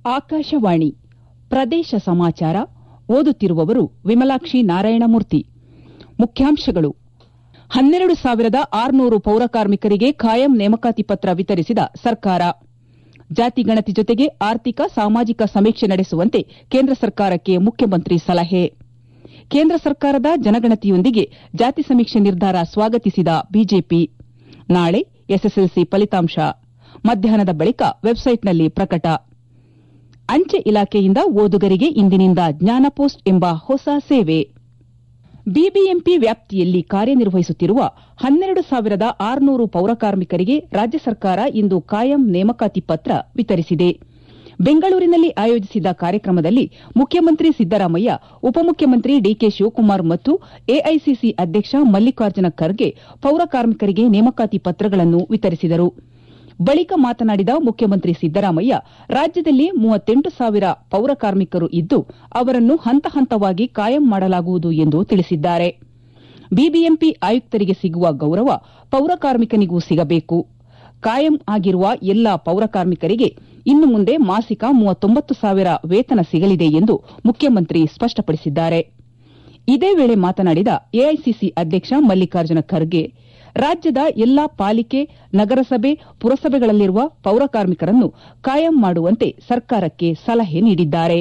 ಆಕಾಶವಾಣಿ ಪ್ರದೇಶ ಸಮಾಚಾರ ಓದುತ್ತಿರುವವರು ವಿಮಲಾಕ್ಷಿ ನಾರಾಯಣಮೂರ್ತಿ. ಮುಖ್ಯಾಂಶಗಳು. 12,600 ಪೌರಕಾರ್ಮಿಕರಿಗೆ ಖಾಯಂ ನೇಮಕಾತಿ ಪತ್ರ ವಿತರಿಸಿದ ಸರ್ಕಾರ. ಜಾತಿಗಣತಿ ಜೊತೆಗೆ ಆರ್ಥಿಕ ಸಾಮಾಜಿಕ ಸಮೀಕ್ಷೆ ನಡೆಸುವಂತೆ ಕೇಂದ್ರ ಸರ್ಕಾರಕ್ಕೆ ಮುಖ್ಯಮಂತ್ರಿ ಸಲಹೆ. ಕೇಂದ್ರ ಸರ್ಕಾರದ ಜನಗಣತಿಯೊಂದಿಗೆ ಜಾತಿ ಸಮೀಕ್ಷೆ ನಿರ್ಧಾರ ಸ್ವಾಗತಿಸಿದ ಬಿಜೆಪಿ. ನಾಳೆ ಎಸ್ಎಸ್ಎಲ್ಸಿ ಫಲಿತಾಂಶ. ಮಧ್ಯಾಹ್ನದ ಬಳಿಕ ವೆಬ್ಸೈಟ್ನಲ್ಲಿ ಪ್ರಕಟ. ಅಂಚೆ ಇಲಾಖೆಯಿಂದ ಓದುಗರಿಗೆ ಇಂದಿನಿಂದ ಜ್ಞಾನಪೋಸ್ಟ್ ಎಂಬ ಹೊಸ ಸೇವೆ. ಬಿಬಿಎಂಪಿ ವ್ಯಾಪ್ತಿಯಲ್ಲಿ ಕಾರ್ಯನಿರ್ವಹಿಸುತ್ತಿರುವ 12,600 ಪೌರಕಾರ್ಮಿಕರಿಗೆ ರಾಜ್ಯ ಸರ್ಕಾರ ಇಂದು ಕಾಯಂ ನೇಮಕಾತಿ ಪತ್ರ ವಿತರಿಸಿದೆ. ಬೆಂಗಳೂರಿನಲ್ಲಿ ಆಯೋಜಿಸಿದ ಕಾರ್ಯಕ್ರಮದಲ್ಲಿ ಮುಖ್ಯಮಂತ್ರಿ ಸಿದ್ದರಾಮಯ್ಯ, ಉಪಮುಖ್ಯಮಂತ್ರಿ ಡಿಕೆ ಶಿವಕುಮಾರ್ ಮತ್ತು ಎಐಸಿಸಿ ಅಧ್ಯಕ್ಷ ಮಲ್ಲಿಕಾರ್ಜುನ ಖರ್ಗೆ ಪೌರಕಾರ್ಮಿಕರಿಗೆ ನೇಮಕಾತಿ ಪತ್ರಗಳನ್ನು ವಿತರಿಸಿದರು. ಬಳಿಕ ಮಾತನಾಡಿದ ಮುಖ್ಯಮಂತ್ರಿ ಸಿದ್ದರಾಮಯ್ಯ, ರಾಜ್ಯದಲ್ಲಿ 38,000 ಪೌರಕಾರ್ಮಿಕರು ಇದ್ದು ಅವರನ್ನು ಹಂತ ಹಂತವಾಗಿ ಕಾಯಂ ಮಾಡಲಾಗುವುದು ಎಂದು ತಿಳಿಸಿದ್ದಾರೆ. ಬಿಬಿಎಂಪಿ ಆಯುಕ್ತರಿಗೆ ಸಿಗುವ ಗೌರವ ಪೌರಕಾರ್ಮಿಕನಿಗೂ ಸಿಗಬೇಕು. ಕಾಯಂ ಆಗಿರುವ ಎಲ್ಲಾ ಪೌರಕಾರ್ಮಿಕರಿಗೆ ಇನ್ನು ಮುಂದೆ ಮಾಸಿಕ 39,000 ವೇತನ ಸಿಗಲಿದೆ ಎಂದು ಮುಖ್ಯಮಂತ್ರಿ ಸ್ಪಷ್ಟಪಡಿಸಿದ್ದಾರೆ. ಇದೇ ವೇಳೆ ಮಾತನಾಡಿದ ಎಐಸಿಸಿ ಅಧ್ಯಕ್ಷ ಮಲ್ಲಿಕಾರ್ಜುನ ಖರ್ಗೆ, ರಾಜ್ಯದ ಎಲ್ಲಾ ಪಾಲಿಕೆ, ನಗರಸಭೆ, ಪುರಸಭೆಗಳಲ್ಲಿರುವ ಪೌರಕಾರ್ಮಿಕರನ್ನು ಕಾಯಂ ಮಾಡುವಂತೆ ಸರ್ಕಾರಕ್ಕೆ ಸಲಹೆ ನೀಡಿದ್ದಾರೆ.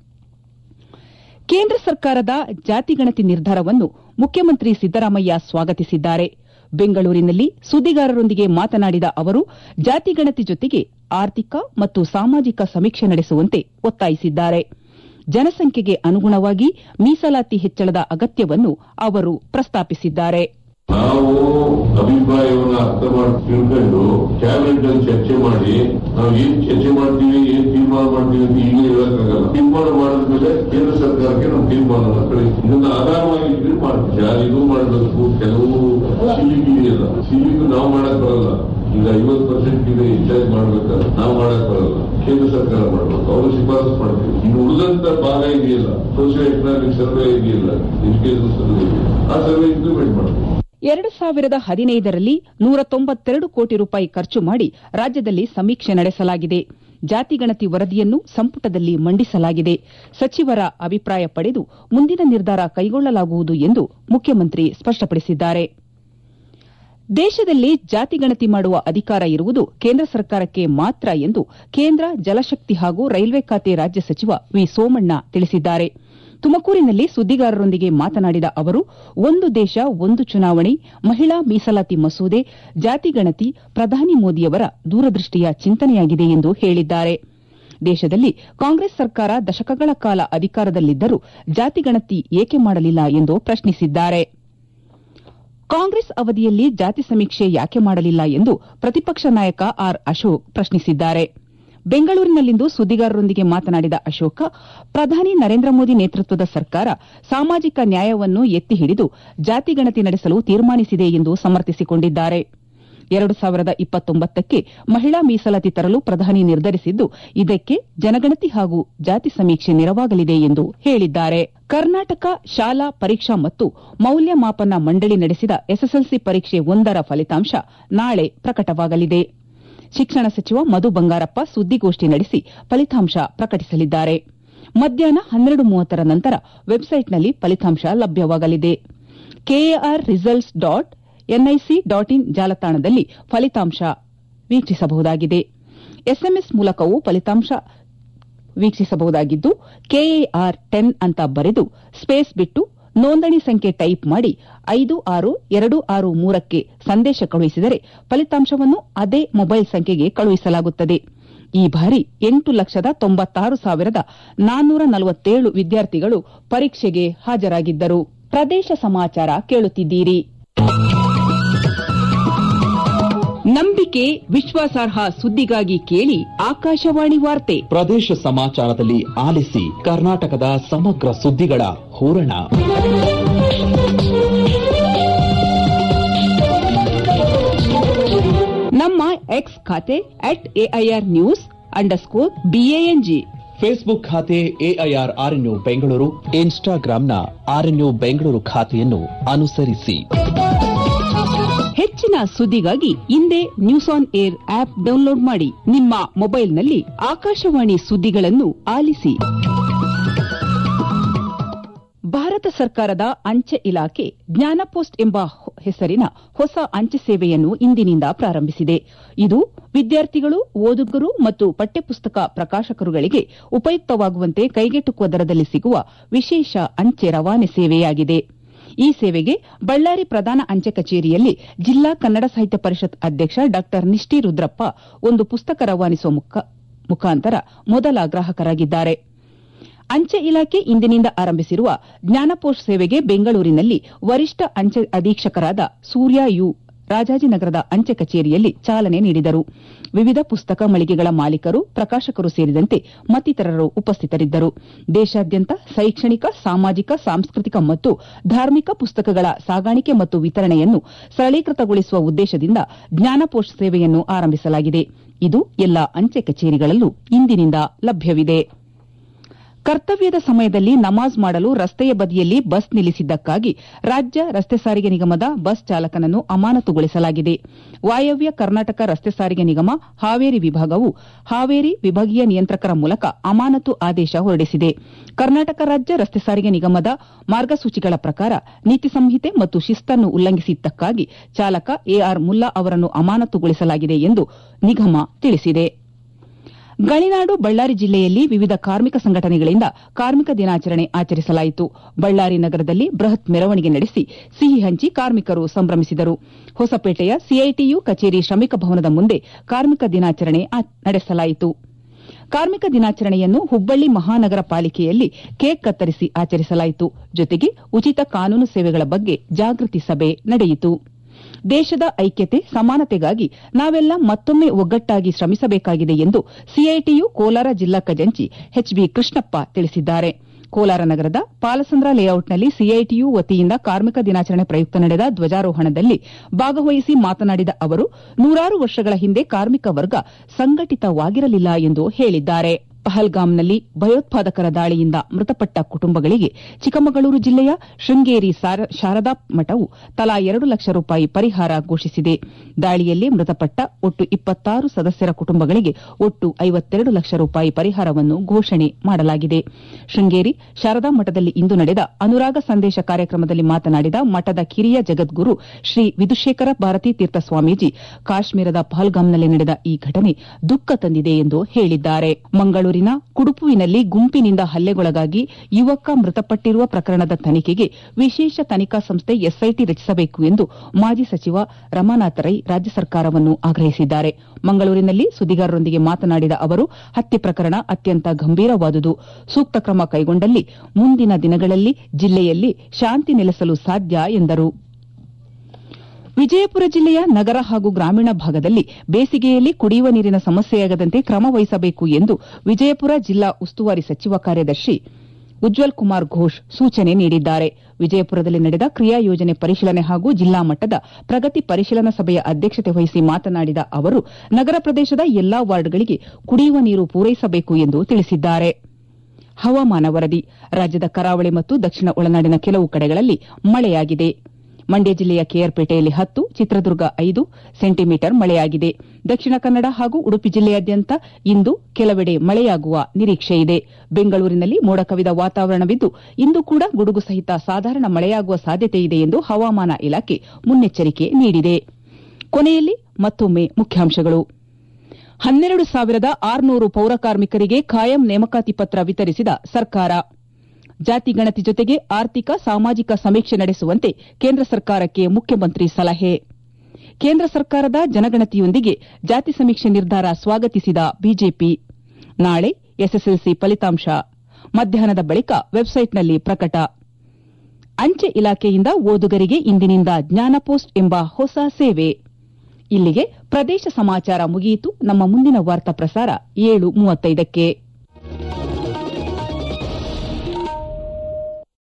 ಕೇಂದ್ರ ಸರ್ಕಾರದ ಜಾತಿಗಣತಿ ನಿರ್ಧಾರವನ್ನು ಮುಖ್ಯಮಂತ್ರಿ ಸಿದ್ದರಾಮಯ್ಯ ಸ್ವಾಗತಿಸಿದ್ದಾರೆ. ಬೆಂಗಳೂರಿನಲ್ಲಿ ಸುದ್ದಿಗಾರರೊಂದಿಗೆ ಮಾತನಾಡಿದ ಅವರು, ಜಾತಿಗಣತಿ ಜೊತೆಗೆ ಆರ್ಥಿಕ ಮತ್ತು ಸಾಮಾಜಿಕ ಸಮೀಕ್ಷೆ ನಡೆಸುವಂತೆ ಒತ್ತಾಯಿಸಿದ್ದಾರೆ. ಜನಸಂಖ್ಯೆಗೆ ಅನುಗುಣವಾಗಿ ಮೀಸಲಾತಿ ಹೆಚ್ಚಳದ ಅಗತ್ಯವನ್ನು ಅವರು ಪ್ರಸ್ತಾಪಿಸಿದ್ದಾರೆ. ನಾವು ಅಭಿಪ್ರಾಯವನ್ನು ಅರ್ಥ ಮಾಡಿ ತಿಳ್ಕೊಂಡು ಕ್ಯಾಬಿನೆಟ್ ಅಲ್ಲಿ ಚರ್ಚೆ ಮಾಡಿ ನಾವು ಏನ್ ಚರ್ಚೆ ಮಾಡ್ತೀವಿ, ಏನ್ ತೀರ್ಮಾನ ಮಾಡ್ತೀವಿ ಅಂತ ಈಗಲೇ ಹೇಳಕ್ಕಾಗಲ್ಲ. ತೀರ್ಮಾನ ಮಾಡಿದ್ಮೇಲೆ ಕೇಂದ್ರ ಸರ್ಕಾರಕ್ಕೆ ನಾವು ತೀರ್ಮಾನವನ್ನು ಕಳಿಸ್ತೀವಿ. ಇದನ್ನ ಆಧಾರವಾಗಿ ಮಾಡ್ತೀವಿ. ಯಾರಿಗೂ ಮಾಡಬೇಕು, ಕೆಲವು ಸಿಲಿಗಿದೆಯಲ್ಲ, ಸಿಲಿಗು ನಾವು ಮಾಡಕ್ ಬರಲ್ಲ. ಈಗ 50% ಇದೆ ಹೆಚ್ಚಾಗಿ ಮಾಡ್ಬೇಕಾದ್ರೆ ನಾವು ಮಾಡಕ್ ಬರಲ್ಲ, ಕೇಂದ್ರ ಸರ್ಕಾರ ಮಾಡಬೇಕು. ಅವರು ಶಿಫಾರಸು ಮಾಡ್ತೀವಿ. ಇನ್ನು ಉಳಿದಂತ ಭಾಗ ಇದೆಯಲ್ಲ, ಸೋಷಿಯಲ್ ಎಕನಾಮಿಕ್ ಸರ್ವೆ ಇದೆಯಲ್ಲ, ಎಜುಕೇಶನ್ ಸರ್ವೆ, ಆ ಸರ್ವೆ ಇಂಪ್ಲಿಮೆಂಟ್ ಮಾಡ್ತೀವಿ. 2015ರಲ್ಲಿ 192 ಕೋಟಿ ರೂಪಾಯಿ ಖರ್ಚು ಮಾಡಿ ರಾಜ್ಯದಲ್ಲಿ ಸಮೀಕ್ಷೆ ನಡೆಸಲಾಗಿದೆ. ಜಾತಿಗಣತಿ ವರದಿಯನ್ನು ಸಂಪುಟದಲ್ಲಿ ಮಂಡಿಸಲಾಗಿದೆ. ಸಚಿವರ ಅಭಿಪ್ರಾಯ ಪಡೆದು ಮುಂದಿನ ನಿರ್ಧಾರ ಕೈಗೊಳ್ಳಲಾಗುವುದು ಎಂದು ಮುಖ್ಯಮಂತ್ರಿ ಸ್ಪಷ್ಟಪಡಿಸಿದ್ದಾರೆ. ದೇಶದಲ್ಲಿ ಜಾತಿಗಣತಿ ಮಾಡುವ ಅಧಿಕಾರ ಇರುವುದು ಕೇಂದ್ರ ಸರ್ಕಾರಕ್ಕೆ ಮಾತ್ರ ಎಂದು ಕೇಂದ್ರ ಜಲಶಕ್ತಿ ಹಾಗೂ ರೈಲ್ವೆ ಖಾತೆ ರಾಜ್ಯ ಸಚಿವ ವಿ ಸೋಮಣ್ಣ ತಿಳಿಸಿದ್ದಾರೆ. ತುಮಕೂರಿನಲ್ಲಿ ಸುದ್ದಿಗಾರರೊಂದಿಗೆ ಮಾತನಾಡಿದ ಅವರು, ಒಂದು ದೇಶ ಒಂದು ಚುನಾವಣೆ, ಮಹಿಳಾ ಮೀಸಲಾತಿ ಮಸೂದೆ, ಜಾತಿಗಣತಿ ಪ್ರಧಾನಿ ಮೋದಿಯವರ ದೂರದೃಷ್ಟಿಯ ಚಿಂತನೆಯಾಗಿದೆ ಎಂದು ಹೇಳಿದ್ದಾರೆ. ದೇಶದಲ್ಲಿ ಕಾಂಗ್ರೆಸ್ ಸರ್ಕಾರ ದಶಕಗಳ ಕಾಲ ಅಧಿಕಾರದಲ್ಲಿದ್ದರೂ ಜಾತಿಗಣತಿ ಏಕೆ ಮಾಡಲಿಲ್ಲ ಎಂದು ಪ್ರಶ್ನಿಸಿದ್ದಾರೆ. ಕಾಂಗ್ರೆಸ್ ಅವಧಿಯಲ್ಲಿ ಜಾತಿ ಸಮೀಕ್ಷೆ ಯಾಕೆ ಮಾಡಲಿಲ್ಲ ಎಂದು ಪ್ರತಿಪಕ್ಷ ನಾಯಕ ಆರ್ ಅಶೋಕ್ ಪ್ರಶ್ನಿಸಿದ್ದಾರೆ. ಬೆಂಗಳೂರಿನಲ್ಲಿಂದು ಸುದ್ದಿಗಾರರೊಂದಿಗೆ ಮಾತನಾಡಿದ ಅಶೋಕ, ಪ್ರಧಾನಿ ನರೇಂದ್ರ ಮೋದಿ ನೇತೃತ್ವದ ಸರ್ಕಾರ ಸಾಮಾಜಿಕ ನ್ಯಾಯವನ್ನು ಎತ್ತಿ ಹಿಡಿದು ಜಾತಿಗಣತಿ ನಡೆಸಲು ತೀರ್ಮಾನಿಸಿದೆ ಎಂದು ಸಮರ್ಥಿಸಿಕೊಂಡಿದ್ದಾರೆ. 2029ಕ್ಕೆ ಮಹಿಳಾ ಮೀಸಲಾತಿ ತರಲು ಪ್ರಧಾನಿ ನಿರ್ಧರಿಸಿದ್ದು, ಇದಕ್ಕೆ ಜನಗಣತಿ ಹಾಗೂ ಜಾತಿ ಸಮೀಕ್ಷೆ ನೆರವಾಗಲಿದೆ ಎಂದು ಹೇಳಿದ್ದಾರೆ. ಕರ್ನಾಟಕ ಶಾಲಾ ಪರೀಕ್ಷಾ ಮತ್ತು ಮೌಲ್ಯಮಾಪನ ಮಂಡಳಿ ನಡೆಸಿದ ಎಸ್ಎಸ್ಎಲ್ಸಿ ಪರೀಕ್ಷೆ 1ರ ಫಲಿತಾಂಶ ನಾಳೆ ಪ್ರಕಟವಾಗಲಿದೆ. ಶಿಕ್ಷಣ ಸಚಿವ ಮಧು ಬಂಗಾರಪ್ಪ ಸುದ್ದಿಗೋಷ್ಠಿ ನಡೆಸಿ ಫಲಿತಾಂಶ ಪ್ರಕಟಿಸಲಿದ್ದಾರೆ. ಮಧ್ಯಾಹ್ನ 12:30ರ ನಂತರ ವೆಬ್ಸೈಟ್ನಲ್ಲಿ ಫಲಿತಾಂಶ ಲಭ್ಯವಾಗಲಿದೆ. ಕೆಎಆರ್ ರಿಸಲ್ಟ್ಸ್ .nic.in ಜಾಲತಾಣದಲ್ಲಿ ಫಲಿತಾಂಶ ವೀಕ್ಷಿಸಬಹುದಾಗಿದೆ. ಎಸ್ಎಂಎಸ್ ಮೂಲಕವೂ ಫಲಿತಾಂಶ ವೀಕ್ಷಿಸಬಹುದಾಗಿದ್ದು, ಕೆಎಆರ್ 10 ಅಂತ ಬರೆದು ಸ್ಪೇಸ್ ಬಿಟ್ಟು ನೋಂದಣಿ ಸಂಖ್ಯೆ ಟೈಪ್ ಮಾಡಿ 56263ಕ್ಕೆ ಸಂದೇಶ ಕಳುಹಿಸಿದರೆ ಫಲಿತಾಂಶವನ್ನು ಅದೇ ಮೊಬೈಲ್ ಸಂಖ್ಯೆಗೆ ಕಳುಹಿಸಲಾಗುತ್ತದೆ. ಈ ಬಾರಿ 8,96,447 ವಿದ್ಯಾರ್ಥಿಗಳು ಪರೀಕ್ಷೆಗೆ ಹಾಜರಾಗಿದ್ದರು. ಪ್ರದೇಶ ಸಮಾಚಾರ ಕೇಳುತ್ತಿದ್ದೀರಿ. ನಂಬಿಕೆ, ವಿಶ್ವಾಸಾರ್ಹ ಸುದ್ದಿಗಾಗಿ ಕೇಳಿ ಆಕಾಶವಾಣಿ ವಾರ್ತೆ. ಪ್ರದೇಶ ಸಮಾಚಾರದಲ್ಲಿ ಆಲಿಸಿ ಕರ್ನಾಟಕದ ಸಮಗ್ರ ಸುದ್ದಿಗಳ ಹೂರಣ. ನಮ್ಮ ಎಕ್ಸ್ ಖಾತೆ @AIRnews_BANG, ಫೇಸ್ಬುಕ್ ಖಾತೆ AIR RNU Bengaluru, ಇನ್ಸ್ಟಾಗ್ರಾಂನ RNU Bengaluru ಖಾತೆಯನ್ನು ಅನುಸರಿಸಿ. ಹೆಚ್ಚಿನ ಹೆಚ್ಚಿನ ಸುದ್ದಿಗಾಗಿ ಇಂದೇ news on air app download ಮಾಡಿ. ನಿಮ್ಮ ಮೊಬೈಲ್ನಲ್ಲಿ ಆಕಾಶವಾಣಿ ಸುದ್ದಿಗಳನ್ನು ಆಲಿಸಿ. ಭಾರತ ಸರ್ಕಾರದ ಅಂಚೆ ಇಲಾಖೆ ಜ್ಞಾನ ಪೋಸ್ಟ್ ಎಂಬ ಹೆಸರಿನ ಹೊಸ ಅಂಚೆ ಸೇವೆಯನ್ನು ಇಂದಿನಿಂದ ಪ್ರಾರಂಭಿಸಿದೆ. ಇದು ವಿದ್ಯಾರ್ಥಿಗಳು, ಓದುಗರು ಮತ್ತು ಪಠ್ಯಪುಸ್ತಕ ಪ್ರಕಾಶಕರುಗಳಿಗೆ ಉಪಯುಕ್ತವಾಗುವಂತೆ ಕೈಗೆಟುಕುವ ದರದಲ್ಲಿ ಸಿಗುವ ವಿಶೇಷ ಅಂಚೆ ರವಾನೆ ಸೇವೆಯಾಗಿದೆ. ಈ ಸೇವೆಗೆ ಬಳ್ಳಾರಿ ಪ್ರಧಾನ ಅಂಚೆ ಕಚೇರಿಯಲ್ಲಿ ಜಿಲ್ಲಾ ಕನ್ನಡ ಸಾಹಿತ್ಯ ಪರಿಷತ್ ಅಧ್ಯಕ್ಷ ಡಾ ನಿಷ್ಠಿ ರುದ್ರಪ್ಪ ಒಂದು ಪುಸ್ತಕ ರವಾನಿಸುವ ಮುಖಾಂತರ ಮೊದಲ ಗ್ರಾಹಕರಾಗಿದ್ದಾರೆ. ಅಂಚೆ ಇಲಾಖೆ ಇಂದಿನಿಂದ ಆರಂಭಿಸಿರುವ ಜ್ಞಾನಪೋಸ್ಟ್ ಸೇವೆಗೆ ಬೆಂಗಳೂರಿನಲ್ಲಿ ವರಿಷ್ಠ ಅಂಚೆ ಅಧೀಕ್ಷಕರಾದ ಸೂರ್ಯ ಯು ರಾಜಾಜಿನಗರದ ಅಂಚೆ ಕಚೇರಿಯಲ್ಲಿ ಚಾಲನೆ ನೀಡಿದರು. ವಿವಿಧ ಪುಸ್ತಕ ಮಳಿಗೆಗಳ ಮಾಲೀಕರು, ಪ್ರಕಾಶಕರು ಸೇರಿದಂತೆ ಮತ್ತಿತರರು ಉಪಸ್ಥಿತರಿದ್ದರು. ದೇಶಾದ್ಯಂತ ಶೈಕ್ಷಣಿಕ, ಸಾಮಾಜಿಕ, ಸಾಂಸ್ಕೃತಿಕ ಮತ್ತು ಧಾರ್ಮಿಕ ಪುಸ್ತಕಗಳ ಸಾಗಾಣಿಕೆ ಮತ್ತು ವಿತರಣೆಯನ್ನು ಸರಳೀಕೃತಗೊಳಿಸುವ ಉದ್ದೇಶದಿಂದ ಜ್ಞಾನಪೋಸ್ಟ್ ಸೇವೆಯನ್ನು ಆರಂಭಿಸಲಾಗಿದೆ. ಇದು ಎಲ್ಲಾ ಅಂಚೆ ಕಚೇರಿಗಳಲ್ಲೂ ಇಂದಿನಿಂದ ಲಭ್ಯವಿದೆ. ಕರ್ತವ್ಯದ ಸಮಯದಲ್ಲಿ ನಮಾಜ್ ಮಾಡಲು ರಸ್ತೆಯ ಬದಿಯಲ್ಲಿ ಬಸ್ ನಿಲ್ಲಿಸಿದ್ದಕ್ಕಾಗಿ ರಾಜ್ಯ ರಸ್ತೆ ಸಾರಿಗೆ ನಿಗಮದ ಬಸ್ ಚಾಲಕನನ್ನು ಅಮಾನತುಗೊಳಿಸಲಾಗಿದೆ. ವಾಯವ್ಯ ಕರ್ನಾಟಕ ರಸ್ತೆ ಸಾರಿಗೆ ನಿಗಮ ಹಾವೇರಿ ವಿಭಾಗವು ಹಾವೇರಿ ವಿಭಾಗೀಯ ನಿಯಂತ್ರಕರ ಮೂಲಕ ಅಮಾನತು ಆದೇಶ ಹೊರಡಿಸಿದೆ. ಕರ್ನಾಟಕ ರಾಜ್ಯ ರಸ್ತೆ ಸಾರಿಗೆ ನಿಗಮದ ಮಾರ್ಗಸೂಚಿಗಳ ಪ್ರಕಾರ ನೀತಿ ಸಂಹಿತೆ ಮತ್ತು ಶಿಸ್ತನ್ನು ಉಲ್ಲಂಘಿಸಿದ್ದಕ್ಕಾಗಿ ಚಾಲಕ ಎಆರ್ ಮುಲ್ಲಾ ಅವರನ್ನು ಅಮಾನತುಗೊಳಿಸಲಾಗಿದೆ ಎಂದು ನಿಗಮ ತಿಳಿಸಿದೆ. ಗಣಿನಾಡು ಬಳ್ಳಾರಿ ಜಿಲ್ಲೆಯಲ್ಲಿ ವಿವಿಧ ಕಾರ್ಮಿಕ ಸಂಘಟನೆಗಳಿಂದ ಕಾರ್ಮಿಕ ದಿನಾಚರಣೆ ಆಚರಿಸಲಾಯಿತು. ಬಳ್ಳಾರಿ ನಗರದಲ್ಲಿ ಬೃಹತ್ ಮೆರವಣಿಗೆ ನಡೆಸಿ ಸಿಹಿ ಹಂಚಿ ಕಾರ್ಮಿಕರು ಸಂಭ್ರಮಿಸಿದರು. ಹೊಸಪೇಟೆಯ ಸಿಐಟಿಯು ಕಚೇರಿ ಶ್ರಮಿಕ ಭವನದ ಮುಂದೆ ಕಾರ್ಮಿಕ ದಿನಾಚರಣೆ ನಡೆಸಲಾಯಿತು. ಕಾರ್ಮಿಕ ದಿನಾಚರಣೆಯನ್ನು ಹುಬ್ಬಳ್ಳಿ ಮಹಾನಗರ ಪಾಲಿಕೆಯಲ್ಲಿ ಕೇಕ್ ಕತ್ತರಿಸಿ ಆಚರಿಸಲಾಯಿತು. ಜೊತೆಗೆ ಉಚಿತ ಕಾನೂನು ಸೇವೆಗಳ ಬಗ್ಗೆ ಜಾಗೃತಿ ಸಭೆ ನಡೆಯಿತು. ದೇಶದ ಐಕ್ಯತೆ, ಸಮಾನತೆಗಾಗಿ ನಾವೆಲ್ಲ ಮತ್ತೊಮ್ಮೆ ಒಗ್ಗಟ್ಟಾಗಿ ಶ್ರಮಿಸಬೇಕಾಗಿದೆ ಎಂದು ಸಿಐಟಿಯು ಕೋಲಾರ ಜಿಲ್ಲಾ ಖಜಾಂಚಿ ಎಚ್ಬಿ ಕೃಷ್ಣಪ್ಪ ತಿಳಿಸಿದ್ದಾರೆ. ಕೋಲಾರ ನಗರದ ಪಾಲಸಂದ್ರ ಲೇಔಟ್ನಲ್ಲಿ ಸಿಐಟಿಯು ವತಿಯಿಂದ ಕಾರ್ಮಿಕ ದಿನಾಚರಣೆ ಪ್ರಯುಕ್ತ ನಡೆದ ಧ್ವಜಾರೋಹಣದಲ್ಲಿ ಭಾಗವಹಿಸಿ ಮಾತನಾಡಿದ ಅವರು, ನೂರಾರು ವರ್ಷಗಳ ಹಿಂದೆ ಕಾರ್ಮಿಕ ವರ್ಗ ಸಂಘಟಿತವಾಗಿರಲಿಲ್ಲ ಎಂದು ಹೇಳಿದ್ದಾರೆ. ಪಹಲ್ಗಾಮ್ನಲ್ಲಿ ಭಯೋತ್ಪಾದಕರ ದಾಳಿಯಿಂದ ಮೃತಪಟ್ಟ ಕುಟುಂಬಗಳಿಗೆ ಚಿಕ್ಕಮಗಳೂರು ಜಿಲ್ಲೆಯ ಶೃಂಗೇರಿ ಶಾರದಾ ಮಠವು ತಲಾ 2 ಲಕ್ಷ ರೂಪಾಯಿ ಪರಿಹಾರ ಘೋಷಿಸಿದೆ. ದಾಳಿಯಲ್ಲಿ ಮೃತಪಟ್ಟ ಒಟ್ಟು 26 ಸದಸ್ಯರ ಕುಟುಂಬಗಳಿಗೆ ಒಟ್ಟು 52 ಲಕ್ಷ ರೂಪಾಯಿ ಪರಿಹಾರವನ್ನು ಘೋಷಣೆ ಮಾಡಲಾಗಿದೆ. ಶೃಂಗೇರಿ ಶಾರದಾ ಮಠದಲ್ಲಿ ಇಂದು ನಡೆದ ಅನುರಾಗ ಸಂದೇಶ ಕಾರ್ಯಕ್ರಮದಲ್ಲಿ ಮಾತನಾಡಿದ ಮಠದ ಕಿರಿಯ ಜಗದ್ಗುರು ಶ್ರೀ ವಿಧುಶೇಖರ ಭಾರತೀ ತೀರ್ಥ ಸ್ವಾಮೀಜಿ, ಕಾಶ್ಮೀರದ ಪಹಲ್ಗಾಮ್ನಲ್ಲಿ ನಡೆದ ಈ ಘಟನೆ ದುಃಖ ತಂದಿದೆ ಎಂದು ಹೇಳಿದ್ದಾರೆ. ಮಂಗಳೂರಿನ ಕುಡುಪುವಿನಲ್ಲಿ ಗುಂಪಿನಿಂದ ಹಲ್ಲೆಗೊಳಗಾಗಿ ಯುವಕ ಮೃತಪಟ್ಟಿರುವ ಪ್ರಕರಣದ ತನಿಖೆಗೆ ವಿಶೇಷ ತನಿಖಾ ಸಂಸ್ಥೆ ಎಸ್ಐಟಿ ರಚಿಸಬೇಕು ಎಂದು ಮಾಜಿ ಸಚಿವ ರಮಾನಾಥ ರೈ ರಾಜ್ಯ ಸರ್ಕಾರವನ್ನು ಆಗ್ರಹಿಸಿದ್ದಾರೆ. ಮಂಗಳೂರಿನಲ್ಲಿ ಸುದ್ದಿಗಾರರೊಂದಿಗೆ ಮಾತನಾಡಿದ ಅವರು, ಹತ್ಯೆ ಪ್ರಕರಣ ಅತ್ಯಂತ ಗಂಭೀರವಾದುದು. ಸೂಕ್ತ ಕ್ರಮ ಕೈಗೊಂಡಲ್ಲಿ ಮುಂದಿನ ದಿನಗಳಲ್ಲಿ ಜಿಲ್ಲೆಯಲ್ಲಿ ಶಾಂತಿ ನೆಲೆಸಲು ಸಾಧ್ಯ ಎಂದರು. ವಿಜಯಪುರ ಜಿಲ್ಲೆಯ ನಗರ ಹಾಗೂ ಗ್ರಾಮೀಣ ಭಾಗದಲ್ಲಿ ಬೇಸಿಗೆಯಲ್ಲಿ ಕುಡಿಯುವ ನೀರಿನ ಸಮಸ್ಯೆಯಾಗದಂತೆ ಕ್ರಮ ವಹಿಸಬೇಕು ಎಂದು ವಿಜಯಪುರ ಜಿಲ್ಲಾ ಉಸ್ತುವಾರಿ ಸಚಿವ ಕಾರ್ಯದರ್ಶಿ ಉಜ್ವಲ್ ಕುಮಾರ್ ಘೋಷ್ ಸೂಚನೆ ನೀಡಿದ್ದಾರೆ. ವಿಜಯಪುರದಲ್ಲಿ ನಡೆದ ಕ್ರಿಯಾ ಯೋಜನೆ ಪರಿಶೀಲನೆ ಹಾಗೂ ಜಿಲ್ಲಾ ಮಟ್ಟದ ಪ್ರಗತಿ ಪರಿಶೀಲನಾ ಸಭೆಯ ಅಧ್ಯಕ್ಷತೆ ವಹಿಸಿ ಮಾತನಾಡಿದ ಅವರು, ನಗರ ಪ್ರದೇಶದ ಎಲ್ಲಾ ವಾರ್ಡ್ಗಳಿಗೆ ಕುಡಿಯುವ ನೀರು ಪೂರೈಸಬೇಕು ಎಂದು ತಿಳಿಸಿದ್ದಾರೆ. ಹವಾಮಾನ ವರದಿ. ರಾಜ್ಯದ ಕರಾವಳಿ ಮತ್ತು ದಕ್ಷಿಣ ಒಳನಾಡಿನ ಕೆಲವು ಕಡೆಗಳಲ್ಲಿ ಮಳೆಯಾಗಿದೆ. ಮಂಡ್ಯ ಜಿಲ್ಲೆಯ ಕೆಆರ್ಪೇಟೆಯಲ್ಲಿ 10, ಚಿತ್ರದುರ್ಗ 5 ಸೆಂಟಿಮೀಟರ್ ಮಳೆಯಾಗಿದೆ. ದಕ್ಷಿಣ ಕನ್ನಡ ಹಾಗೂ ಉಡುಪಿ ಜಿಲ್ಲೆಯಾದ್ಯಂತ ಇಂದು ಕೆಲವೆಡೆ ಮಳೆಯಾಗುವ ನಿರೀಕ್ಷೆಯಿದೆ. ಬೆಂಗಳೂರಿನಲ್ಲಿ ಮೋಡ ಕವಿದ ವಾತಾವರಣವಿದ್ದು ಇಂದು ಕೂಡ ಗುಡುಗು ಸಹಿತ ಸಾಧಾರಣ ಮಳೆಯಾಗುವ ಸಾಧ್ಯತೆಯಿದೆ ಎಂದು ಹವಾಮಾನ ಇಲಾಖೆ ಮುನ್ನೆಚ್ಚರಿಕೆ ನೀಡಿದೆ. ಕೊನೆಯಲ್ಲಿ ಮತ್ತೊಮ್ಮೆ ಮುಖ್ಯಾಂಶಗಳು. 12,600 ಪೌರ ಕಾರ್ಮಿಕರಿಗೆ ಖಾಯಂ ನೇಮಕಾತಿ ಪತ್ರ ವಿತರಿಸಿದ ಸರ್ಕಾರ. ಜಾತಿ ಗಣತಿ ಜೊತೆಗೆ ಆರ್ಥಿಕ, ಸಾಮಾಜಿಕ ಸಮೀಕ್ಷೆ ನಡೆಸುವಂತೆ ಕೇಂದ್ರ ಸರ್ಕಾರಕ್ಕೆ ಮುಖ್ಯಮಂತ್ರಿ ಸಲಹೆ. ಕೇಂದ್ರ ಸರ್ಕಾರದ ಜನಗಣತಿಯೊಂದಿಗೆ ಜಾತಿ ಸಮೀಕ್ಷೆ ನಿರ್ಧಾರ ಸ್ವಾಗತಿಸಿದ ಬಿಜೆಪಿ. ನಾಳೆ ಎಸ್ಎಸ್ಎಲ್ಸಿ ಫಲಿತಾಂಶ. ಮಧ್ಯಾಹ್ನದ ಬಳಿಕ ವೆಬ್ಸೈಟ್ನಲ್ಲಿ ಪ್ರಕಟ. ಅಂಚೆ ಇಲಾಖೆಯಿಂದ ಓದುಗರಿಗೆ ಇಂದಿನಿಂದ ಜ್ಞಾನಪೋಸ್ಟ್ ಎಂಬ ಹೊಸ ಸೇವೆ. ಇಲ್ಲಿಗೆ ಪ್ರದೇಶ ಸಮಾಚಾರ ಮುಗಿಯಿತು. ನಮ್ಮ ಮುಂದಿನ ವಾರ್ತಾ ಪ್ರಸಾರ 7:35ಕ್ಕೆ.